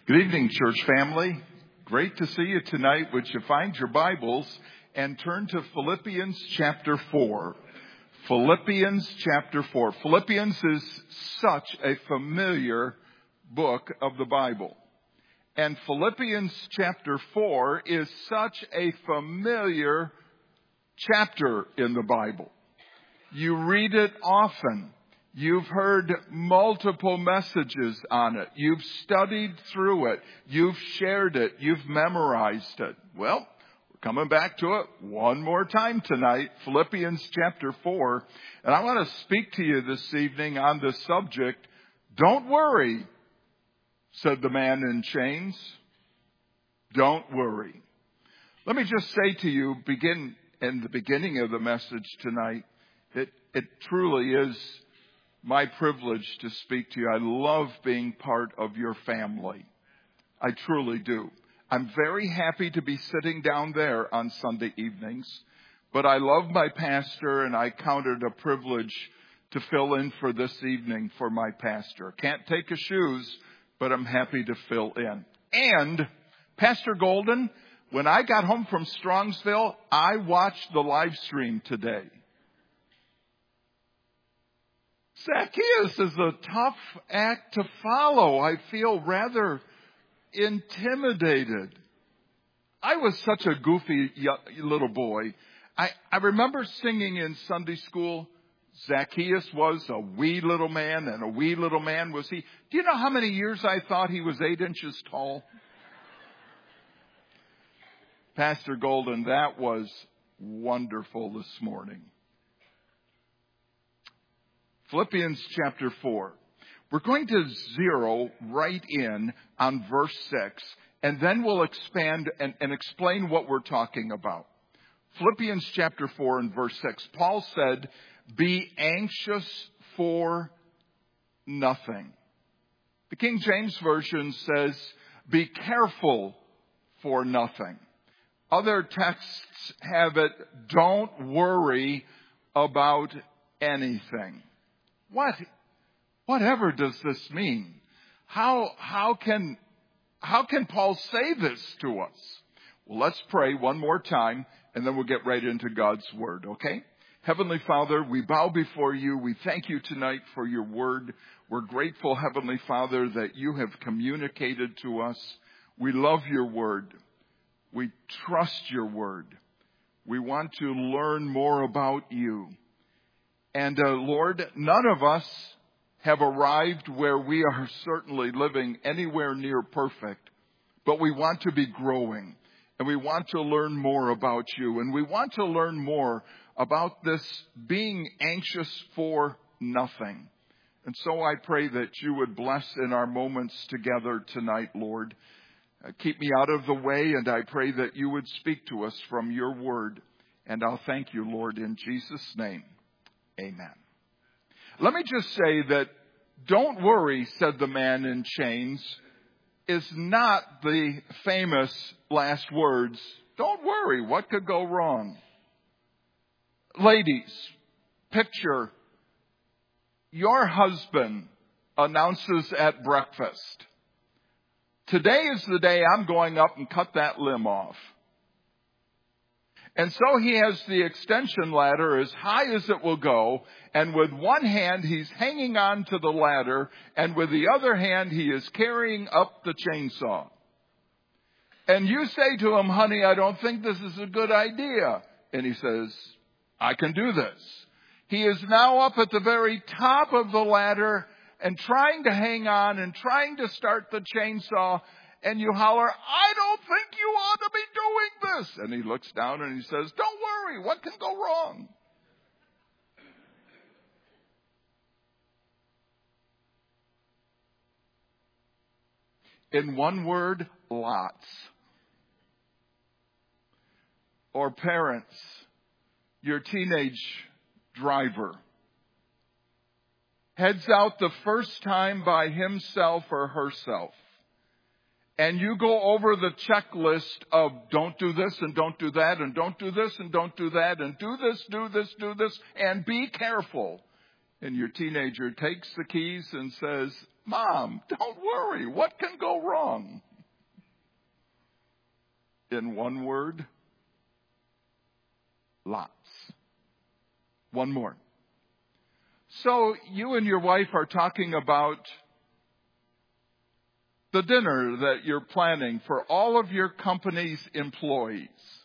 Good evening, church family. Great to see you tonight. Would you find your Bibles and turn to Philippians chapter 4. Philippians chapter 4. Philippians is such a familiar book of the Bible. And Philippians chapter 4 is such a familiar chapter in the Bible. You read it often. You've heard multiple messages on it. You've studied through it. You've shared it. You've memorized it. Well, we're coming back to it one more time tonight, Philippians chapter 4. And I want to speak to you this evening on the subject, "Don't worry," said the man in chains. Don't worry. Let me just say to you, in the beginning of the message tonight, it truly is my privilege to speak to you. I love being part of your family. I truly do. I'm very happy to be sitting down there on Sunday evenings, but I love my pastor and I count it a privilege to fill in for this evening for my pastor. Can't take his shoes, but I'm happy to fill in. And Pastor Golden, when I got home from Strongsville, I watched the live stream today. Zacchaeus is a tough act to follow. I feel rather intimidated. I was such a goofy little boy. I remember singing in Sunday school, Zacchaeus was a wee little man, and a wee little man was he. Do you know how many years I thought he was 8 inches tall? Pastor Golden, that was wonderful this morning. Philippians chapter 4. We're going to zero right in on verse 6, and then we'll expand and explain what we're talking about. Philippians chapter 4 and verse 6. Paul said, "Be anxious for nothing." The King James Version says, "Be careful for nothing." Other texts have it, "Don't worry about anything." Whatever does this mean? How can Paul say this to us? Well, let's pray one more time, and then we'll get right into God's Word, okay? Heavenly Father, we bow before you. We thank you tonight for your Word. We're grateful, Heavenly Father, that you have communicated to us. We love your Word. We trust your Word. We want to learn more about you. And Lord, none of us have arrived where we are certainly living anywhere near perfect, but we want to be growing, and we want to learn more about you, and we want to learn more about this being anxious for nothing. And so I pray that you would bless in our moments together tonight, Lord. Keep me out of the way, and I pray that you would speak to us from your word. And I'll thank you, Lord, in Jesus' name. Amen. Let me just say that "don't worry," said the man in chains, is not the famous last words. Don't worry, what could go wrong? Ladies, picture your husband announces at breakfast, "Today is the day I'm going up and cut that limb off." And so he has the extension ladder as high as it will go, and with one hand he's hanging on to the ladder, and with the other hand he is carrying up the chainsaw. And you say to him, "Honey, I don't think this is a good idea." And he says, "I can do this." He is now up at the very top of the ladder and trying to hang on and trying to start the chainsaw. And you holler, "I don't think you ought to be doing this." And he looks down and he says, "Don't worry, what can go wrong?" In one word, lots. Or parents, your teenage driver heads out the first time by himself or herself. And you go over the checklist of don't do this and don't do that and don't do this and don't do that and do this, and be careful. and your teenager takes the keys and says, Mom, don't worry, what can go wrong? In one word, lots. One more. So you and your wife are talking about the dinner that you're planning for all of your company's employees.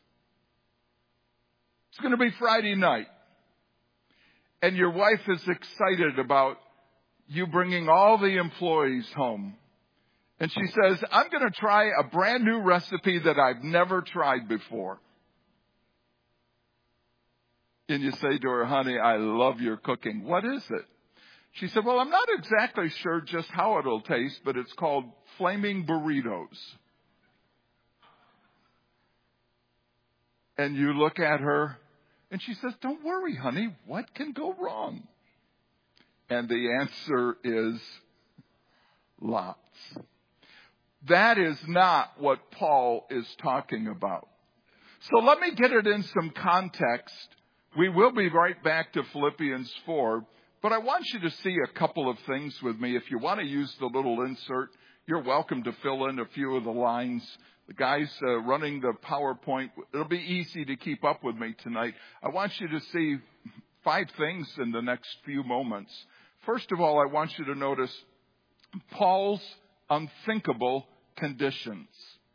It's going to be Friday night. And your wife is excited about you bringing all the employees home. And she says, I'm going to try a brand new recipe that I've never tried before. And you say to her, honey, I love your cooking. What is it? She said, well, I'm not exactly sure just how it'll taste, but it's called flaming burritos. And you look at her and she says, don't worry, honey, what can go wrong? And the answer is lots. That is not what Paul is talking about. So let me get it in some context. We will be right back to Philippians 4, but I want you to see a couple of things with me. If you want to use the little insert, you're welcome to fill in a few of the lines. The guys running the PowerPoint, it'll be easy to keep up with me tonight. I want you to see 5 things in the next few moments. First of all, I want you to notice Paul's unthinkable conditions.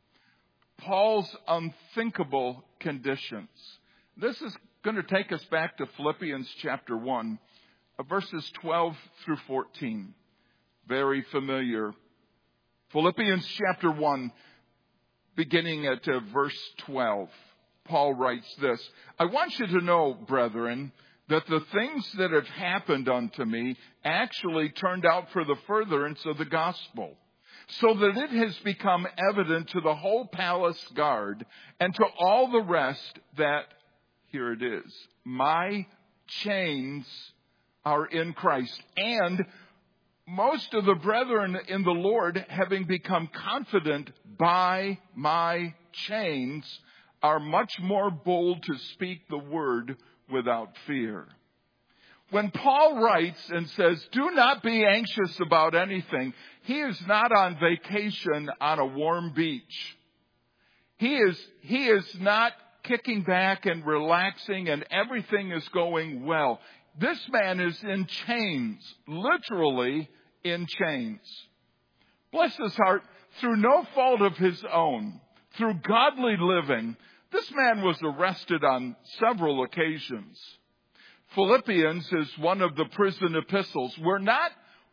Paul's unthinkable conditions. This is going to take us back to Philippians chapter 1, verses 12 through 14. Very familiar. Philippians chapter 1, beginning at verse 12. Paul writes this, I want you to know, brethren, that the things that have happened unto me actually turned out for the furtherance of the gospel, so that it has become evident to the whole palace guard and to all the rest that, here it is, my chains are in Christ. And most of the brethren in the Lord, having become confident by my chains, are much more bold to speak the word without fear. When Paul writes and says, do not be anxious about anything, he is not on vacation on a warm beach. He is not kicking back and relaxing and everything is going well. This man is in chains, literally in chains. Bless his heart, through no fault of his own, through godly living, this man was arrested on several occasions. Philippians is one of the prison epistles. We're not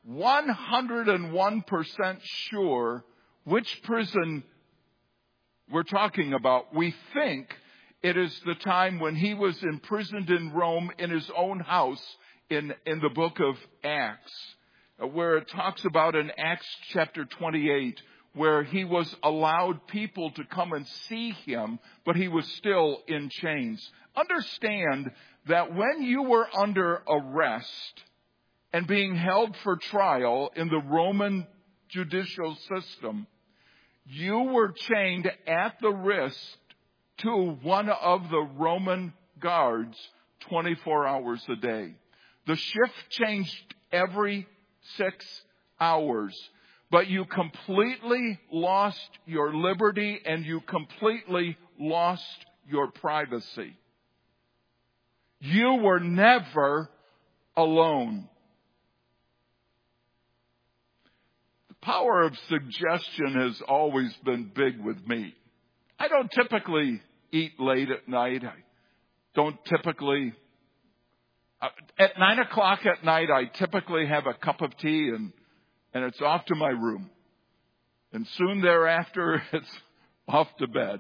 101% sure which prison we're talking about. We think it is the time when he was imprisoned in Rome in his own house in the book of Acts, where it talks about in Acts chapter 28, where he was allowed people to come and see him, but he was still in chains. Understand that when you were under arrest and being held for trial in the Roman judicial system, you were chained at the wrist to one of the Roman guards 24 hours a day. The shift changed every 6 hours, but you completely lost your liberty and you completely lost your privacy. You were never alone. The power of suggestion has always been big with me. I don't typically eat late at night. I don't typically... At 9 o'clock at night, I typically have a cup of tea and it's off to my room. And soon thereafter, it's off to bed.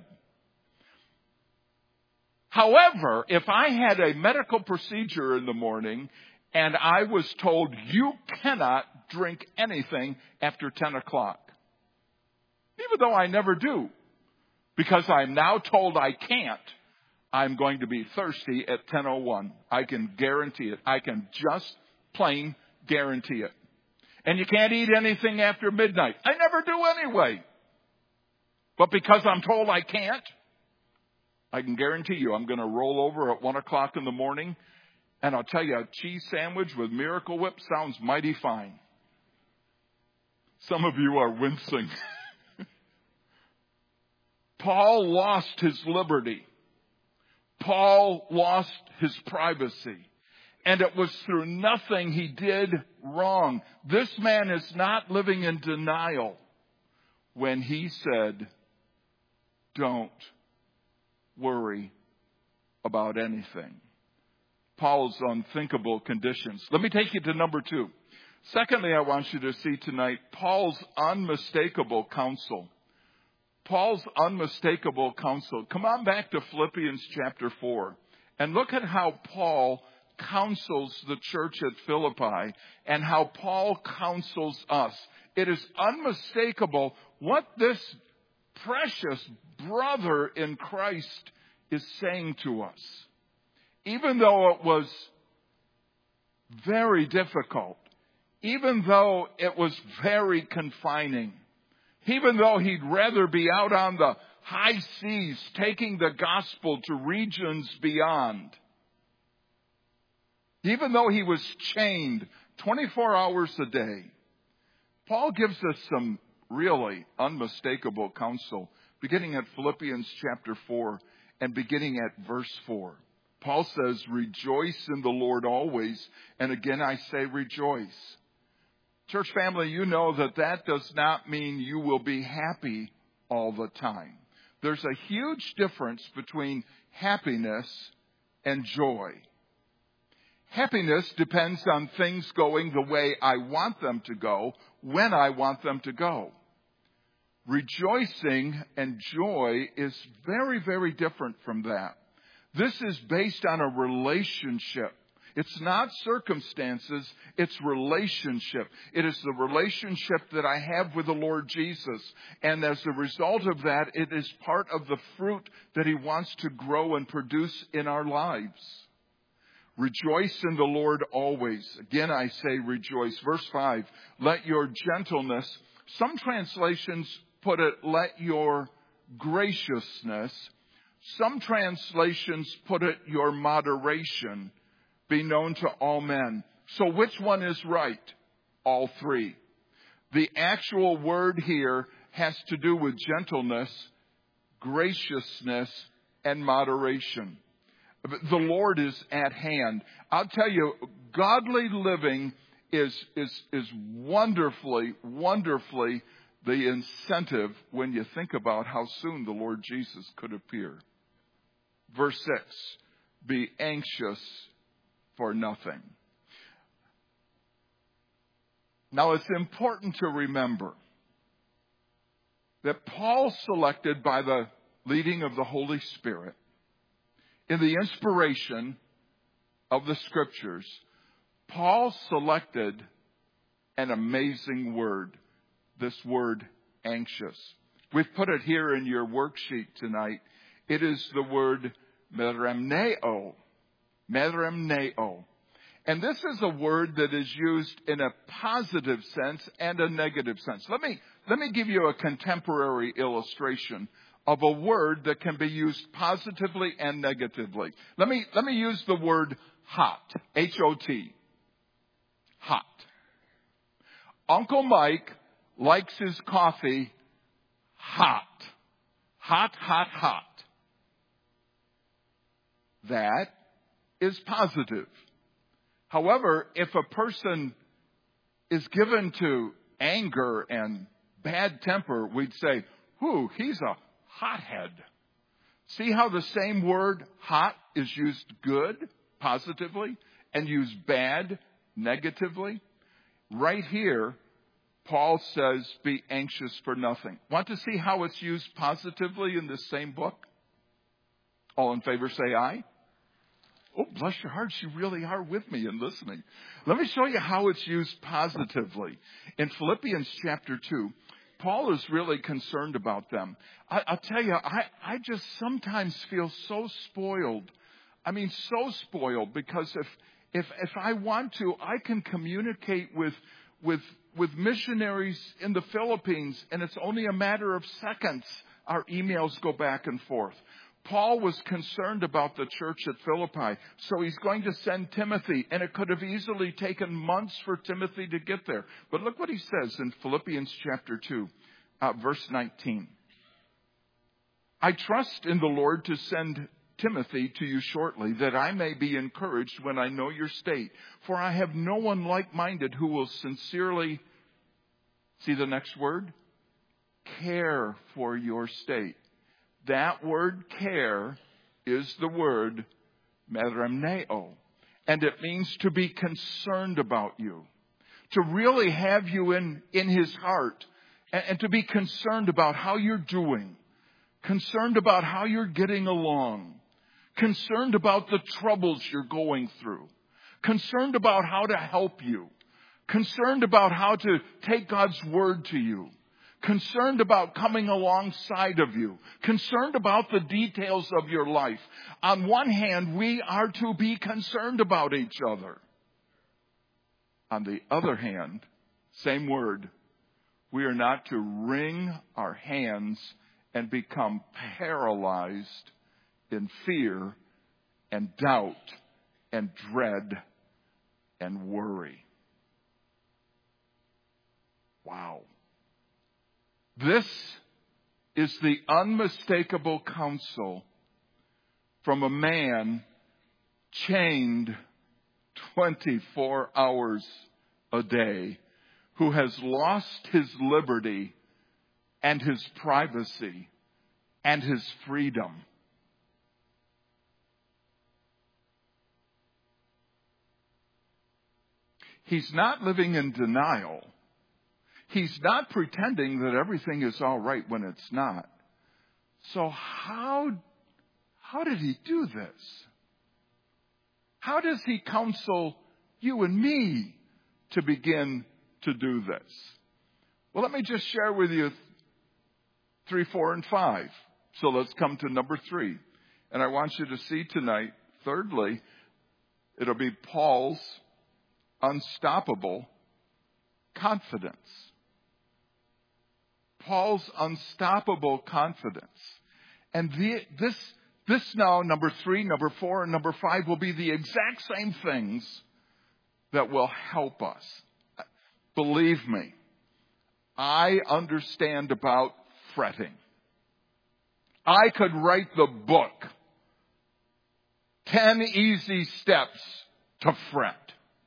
However, if I had a medical procedure in the morning and I was told you cannot drink anything after 10 o'clock, even though I never do, because I'm now told I can't, I'm going to be thirsty at 10:01. I can guarantee it. I can just plain guarantee it. And you can't eat anything after midnight. I never do anyway. But because I'm told I can't, I can guarantee you I'm going to roll over at 1 o'clock in the morning And I'll tell you, a cheese sandwich with Miracle Whip sounds mighty fine. Some of you are wincing. Paul lost his liberty. Paul lost his privacy. And it was through nothing he did wrong. This man is not living in denial when he said, don't worry about anything. Paul's unthinkable conditions. Let me take you to number 2. Secondly, I want you to see tonight Paul's unmistakable counsel. Paul's unmistakable counsel. Come on back to Philippians chapter 4 and look at how Paul counsels the church at Philippi and how Paul counsels us. It is unmistakable what this precious brother in Christ is saying to us. Even though it was very difficult, even though it was very confining, even though he'd rather be out on the high seas taking the gospel to regions beyond, even though he was chained 24 hours a day, Paul gives us some really unmistakable counsel, beginning at Philippians chapter 4 and beginning at verse 4. Paul says, rejoice in the Lord always. And again, I say rejoice. Church family, you know that does not mean you will be happy all the time. There's a huge difference between happiness and joy. Happiness depends on things going the way I want them to go, when I want them to go. Rejoicing and joy is very, very different from that. This is based on a relationship. It's not circumstances, it's relationship. It is the relationship that I have with the Lord Jesus. And as a result of that, it is part of the fruit that He wants to grow and produce in our lives. Rejoice in the Lord always. Again, I say rejoice. Verse 5, let your gentleness, some translations put it, let your graciousness, some translations put it, your moderation, be known to all men. So which one is right? All three. The actual word here has to do with gentleness, graciousness, and moderation. The Lord is at hand. I'll tell you, godly living is wonderfully, wonderfully the incentive when you think about how soon the Lord Jesus could appear. Verse 6, be anxious for nothing. Now it's important to remember that Paul selected by the leading of the Holy Spirit, in the inspiration of the Scriptures, Paul selected an amazing word, this word anxious. We've put it here in your worksheet tonight. It is the word merimneo. Merimneo. And this is a word that is used in a positive sense and a negative sense. Let me give you a contemporary illustration of a word that can be used positively and negatively. Let me use the word hot. H-O-T. Hot. Uncle Mike likes his coffee hot. Hot, hot, hot. That is positive. However, if a person is given to anger and bad temper, we'd say, "Whew, he's a hothead." See how the same word hot is used good, positively, and used bad, negatively? Right here, Paul says, be anxious for nothing. Want to see how it's used positively in this same book? All in favor say aye. Oh, bless your hearts, you really are with me and listening. Let me show you how it's used positively. In Philippians chapter 2, Paul is really concerned about them. I'll tell you, I just sometimes feel so spoiled. I mean, so spoiled, because if I want to, I can communicate with missionaries in the Philippines, and it's only a matter of seconds. Our emails go back and forth. Paul was concerned about the church at Philippi, so he's going to send Timothy, and it could have easily taken months for Timothy to get there. But look what he says in Philippians chapter 2, verse 19. I trust in the Lord to send Timothy to you shortly, that I may be encouraged when I know your state. For I have no one like-minded who will sincerely, see the next word? Care for your state. That word care is the word merimneo. And it means to be concerned about you. To really have you in his heart. And to be concerned about how you're doing. Concerned about how you're getting along. Concerned about the troubles you're going through. Concerned about how to help you. Concerned about how to take God's word to you. Concerned about coming alongside of you. Concerned about the details of your life. On one hand, we are to be concerned about each other. On the other hand, same word, we are not to wring our hands and become paralyzed in fear and doubt and dread and worry. Wow. This is the unmistakable counsel from a man chained 24 hours a day, who has lost his liberty and his privacy and his freedom. He's not living in denial. He's not pretending that everything is all right when it's not. So how did he do this? How does he counsel you and me to begin to do this? Well, let me just share with you 3, 4, and 5. So let's come to number 3. And I want you to see tonight, thirdly, it'll be Paul's unstoppable confidence. Paul's unstoppable confidence. And this now, number 3, number 4, and number 5 will be the exact same things that will help us. Believe me, I understand about fretting. I could write the book, 10 Easy Steps to Fret.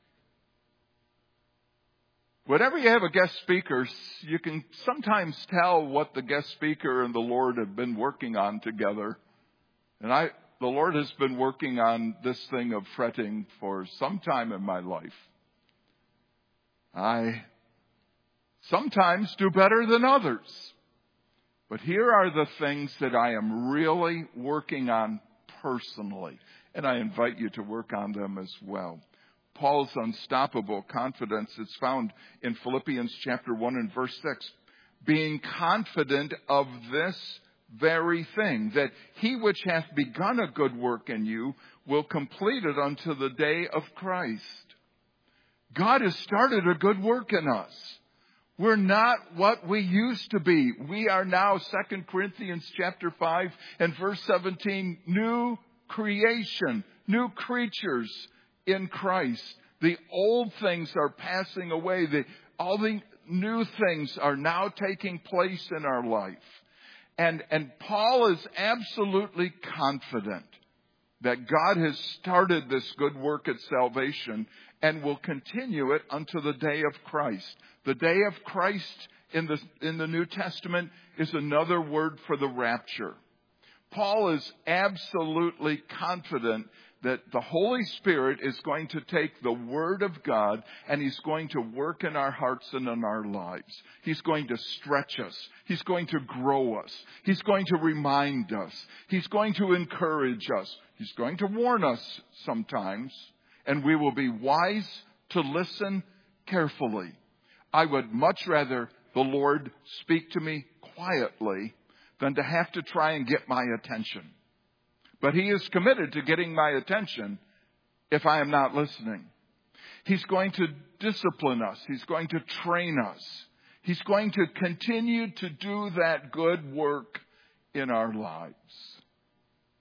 Whenever you have a guest speaker, you can sometimes tell what the guest speaker and the Lord have been working on together. And the Lord has been working on this thing of fretting for some time in my life. I sometimes do better than others. But here are the things that I am really working on personally. And I invite you to work on them as well. Paul's unstoppable confidence is found in Philippians chapter 1 and verse 6. Being confident of this very thing, that he which hath begun a good work in you will complete it unto the day of Christ. God has started a good work in us. We're not what we used to be. We are now, 2 Corinthians chapter 5 and verse 17, new creation, new creatures in Christ. The old things are passing away. All the new things are now taking place in our life. And Paul is absolutely confident that God has started this good work at salvation and will continue it unto the day of Christ. The day of Christ in the New Testament is another word for the rapture. Paul is absolutely confident that the Holy Spirit is going to take the Word of God and He's going to work in our hearts and in our lives. He's going to stretch us. He's going to grow us. He's going to remind us. He's going to encourage us. He's going to warn us sometimes, and we will be wise to listen carefully. I would much rather the Lord speak to me quietly than to have to try and get my attention. But He is committed to getting my attention if I am not listening. He's going to discipline us. He's going to train us. He's going to continue to do that good work in our lives.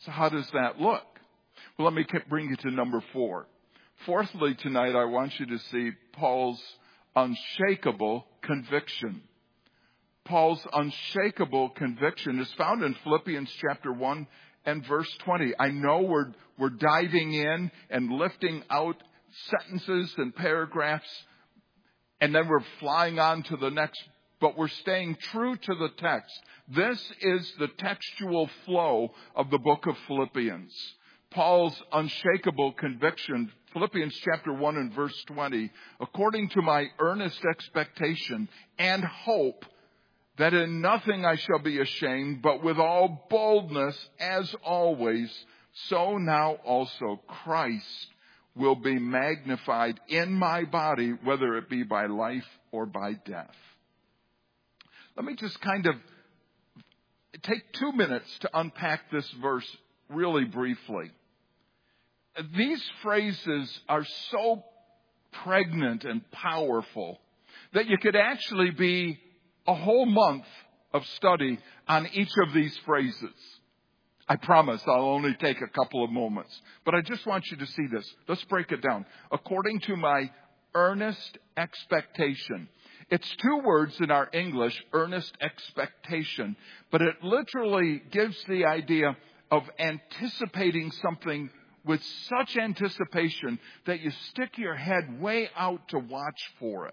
So how does that look? Well, let me bring you to number 4. Fourthly, tonight I want you to see Paul's unshakable conviction. Paul's unshakable conviction is found in Philippians chapter 1 and verse 20. I know we're diving in and lifting out sentences and paragraphs, and then we're flying on to the next, but we're staying true to the text. This is the textual flow of the book of Philippians. Paul's unshakable conviction, Philippians chapter 1 and verse 20, according to my earnest expectation and hope that in nothing I shall be ashamed, but with all boldness, as always, so now also Christ will be magnified in my body, whether it be by life or by death. Let me just kind of take 2 minutes to unpack this verse really briefly. These phrases are so pregnant and powerful that you could actually be a whole month of study on each of these phrases. I promise I'll only take a couple of moments. But I just want you to see this. Let's break it down. According to my earnest expectation. It's 2 words in our English, earnest expectation. But it literally gives the idea of anticipating something with such anticipation that you stick your head way out to watch for it.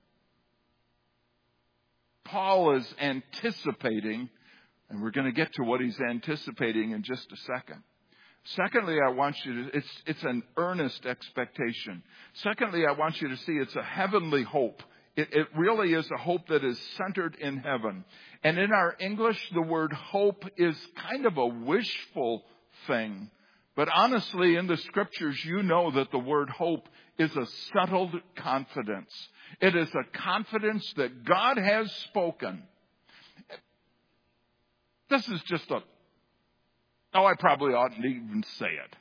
Paul is anticipating, and we're going to get to what he's anticipating in just a second. Secondly, I want you to, it's an earnest expectation. Secondly, I want you to see it's a heavenly hope. It really is a hope that is centered in heaven. And in our English, the word hope is kind of a wishful thing. But honestly, in the scriptures, you know that the word hope is a settled confidence. It is a confidence that God has spoken. This is just I probably oughtn't even say it.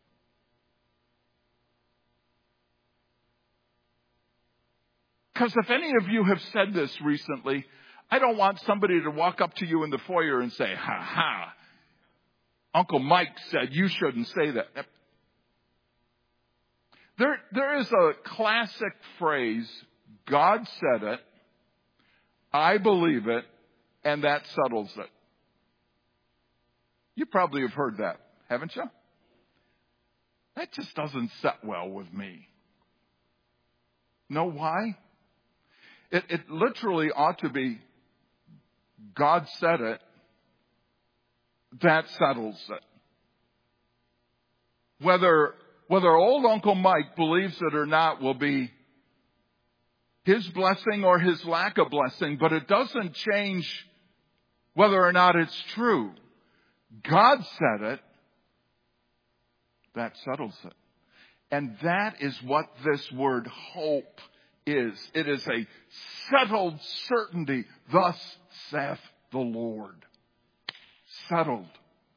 Because if any of you have said this recently, I don't want somebody to walk up to you in the foyer and say, ha ha, Uncle Mike said you shouldn't say that. There is a classic phrase, God said it, I believe it, and that settles it. You probably have heard that, haven't you? That just doesn't set well with me. Know why? It literally ought to be, God said it, that settles it. Whether old Uncle Mike believes it or not will be his blessing or his lack of blessing, but it doesn't change whether or not it's true. God said it, that settles it. And that is what this word hope is. It is a settled certainty. Thus saith the Lord. Settled.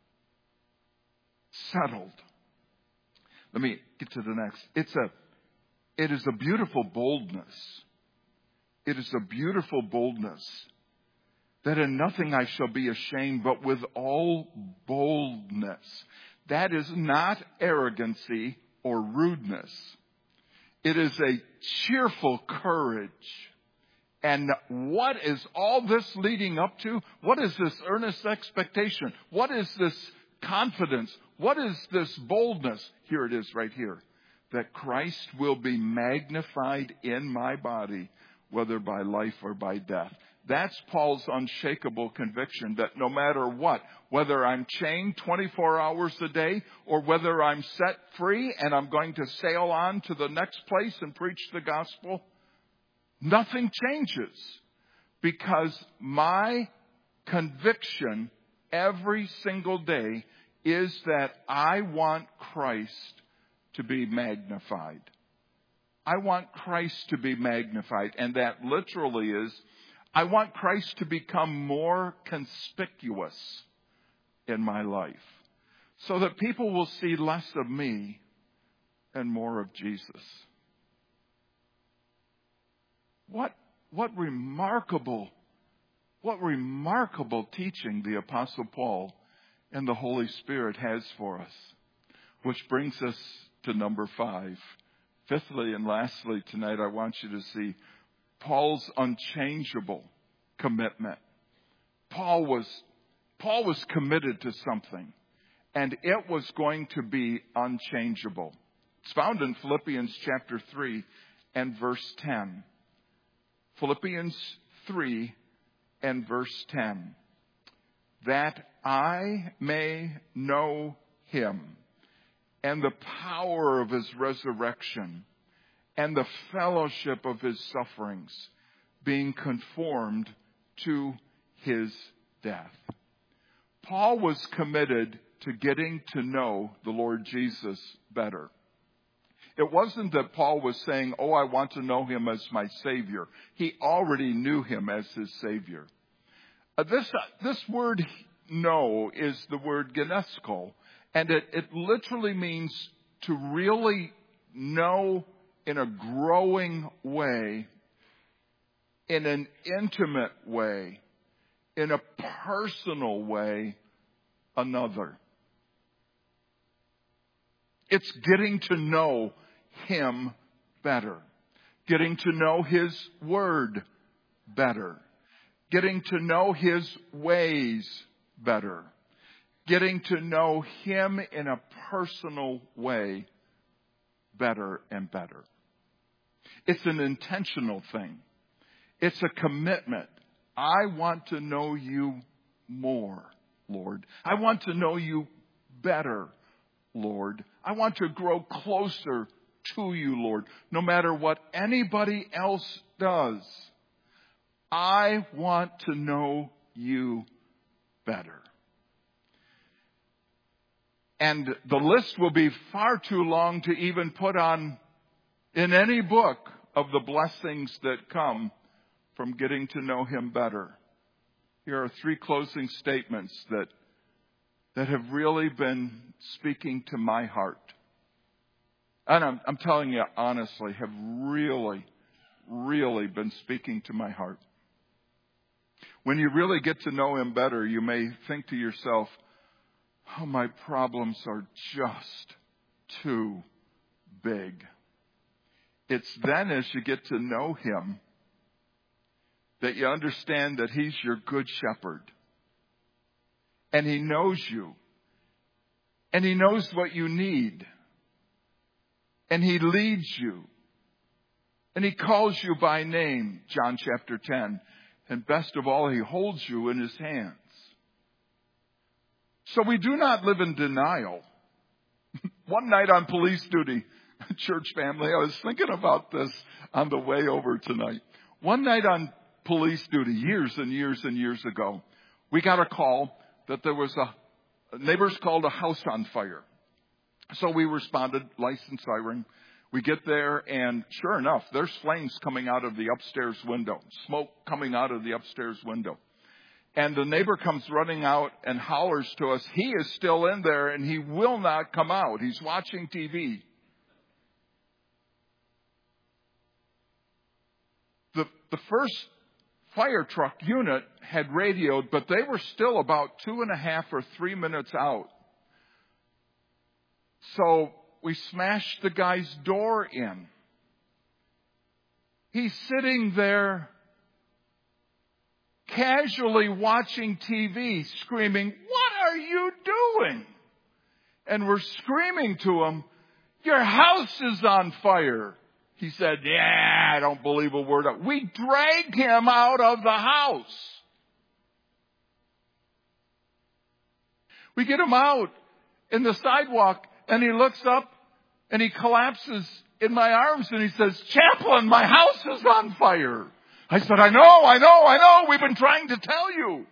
Settled. Let me get to the next. It is a beautiful boldness. It is a beautiful boldness that in nothing I shall be ashamed, but with all boldness. That is not arrogancy or rudeness. It is a cheerful courage. And what is all this leading up to? What is this earnest expectation? What is this confidence? What is this boldness? Here it is right here. That Christ will be magnified in my body, whether by life or by death. That's Paul's unshakable conviction that no matter what, whether I'm chained 24 hours a day or whether I'm set free and I'm going to sail on to the next place and preach the gospel, nothing changes, because my conviction every single day is that I want Christ to be magnified. I want Christ to be magnified. And that literally is, I want Christ to become more conspicuous in my life so that people will see less of me and more of Jesus. What remarkable teaching the Apostle Paul and the Holy Spirit has for us. Which brings us to number 5. Fifthly and lastly tonight, I want you to see Paul's unchangeable commitment. Paul was committed to something, and it was going to be unchangeable. It's found in Philippians chapter 3 and verse 10. Philippians 3 and verse 10. That I may know him and the power of his resurrection and the fellowship of his sufferings, being conformed to his death. Paul was committed to getting to know the Lord Jesus better. It wasn't that Paul was saying, oh, I want to know him as my Savior. He already knew him as his Savior. This word know is the word gnesko, and it literally means to really know in a growing way, in an intimate way, in a personal way, another. It's getting to know him better, getting to know his word better, getting to know his ways better, getting to know him in a personal way better and better. It's an intentional thing. It's a commitment. I want to know you more, Lord. I want to know you better, Lord. I want to grow closer to you, Lord. No matter what anybody else does, I want to know you better. And the list will be far too long to even put on in any book of the blessings that come from getting to know him better. Here are 3 closing statements that have really been speaking to my heart. And I'm telling you honestly, have really, really been speaking to my heart. When you really get to know him better, you may think to yourself, oh, my problems are just too big. It's then as you get to know him that you understand that he's your good shepherd. And he knows you. And he knows what you need. And he leads you. And he calls you by name, John chapter 10. And best of all, he holds you in his hands. So we do not live in denial. One night on police duty, church family, I was thinking about this on the way over tonight. One night on police duty, years and years and years ago, we got a call that there was neighbors called a house on fire. So we responded, lights and siren. We get there, and sure enough, there's flames coming out of the upstairs window, smoke coming out of the upstairs window. And the neighbor comes running out and hollers to us, he is still in there and he will not come out. He's watching TV. The first fire truck unit had radioed, but they were still about 2.5 or 3 minutes out. So we smashed the guy's door in. He's sitting there casually watching TV, screaming, what are you doing? And we're screaming to him, your house is on fire. He said, yeah, I don't believe a word of it. We dragged him out of the house. We get him out in the sidewalk, and he looks up and he collapses in my arms and he says, Chaplain, my house is on fire. I said, I know. We've been trying to tell you.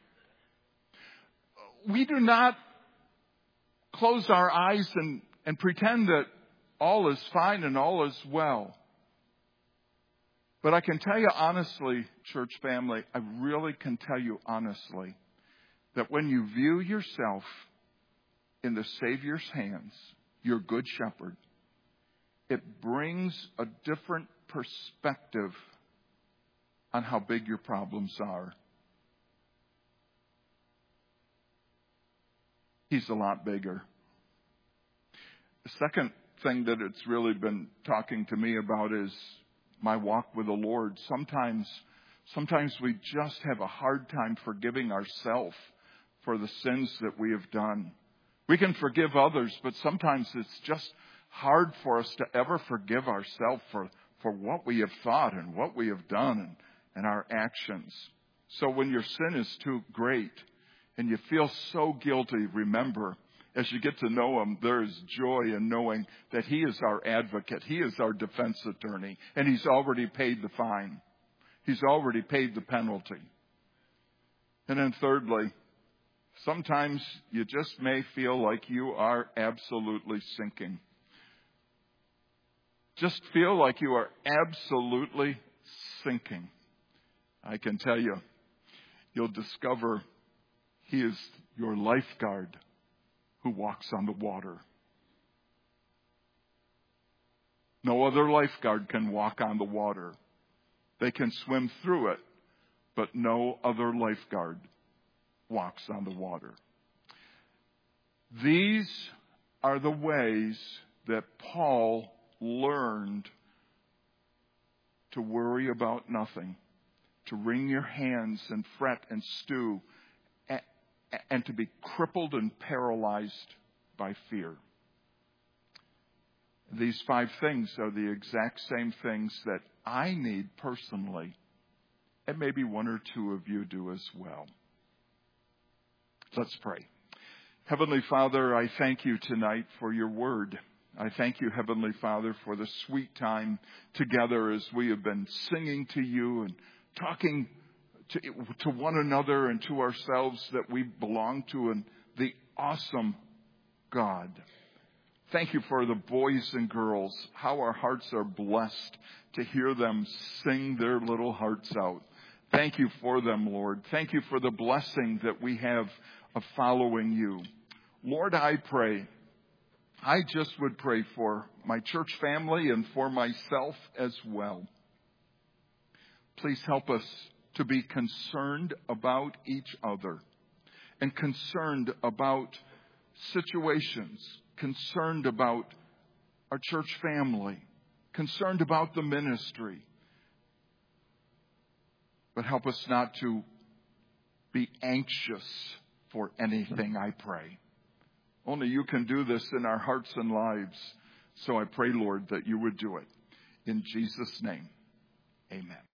We do not close our eyes and pretend that all is fine and all is well. But I can tell you honestly, church family, I really can tell you honestly that when you view yourself in the Savior's hands, your good shepherd, it brings a different perspective on how big your problems are. He's a lot bigger. The second thing that it's really been talking to me about is my walk with the Lord. Sometimes we just have a hard time forgiving ourselves for the sins that we have done. We can forgive others, but sometimes it's just hard for us to ever forgive ourselves for what we have thought and what we have done and our actions. So when your sin is too great and you feel so guilty, remember, as you get to know Him, there is joy in knowing that He is our advocate. He is our defense attorney, and He's already paid the fine. He's already paid the penalty. And then thirdly, sometimes you just may feel like you are absolutely sinking. Just feel like you are absolutely sinking. I can tell you, you'll discover He is your lifeguard who walks on the water. No other lifeguard can walk on the water. They can swim through it, but no other lifeguard walks on the water. These are the ways that Paul learned to worry about nothing, to wring your hands and fret and stew, and to be crippled and paralyzed by fear. These 5 things are the exact same things that I need personally, and maybe 1 or 2 of you do as well. Let's pray. Heavenly Father, I thank you tonight for your word. I thank you, Heavenly Father, for the sweet time together as we have been singing to you and talking to one another and to ourselves that we belong to and the awesome God. Thank you for the boys and girls, how our hearts are blessed to hear them sing their little hearts out. Thank you for them, Lord. Thank you for the blessing that we have of following you. Lord, I just would pray for my church family and for myself as well. Please help us to be concerned about each other and concerned about situations, concerned about our church family, concerned about the ministry. But help us not to be anxious for anything, I pray. Only you can do this in our hearts and lives. So I pray, Lord, that you would do it. In Jesus' name, amen.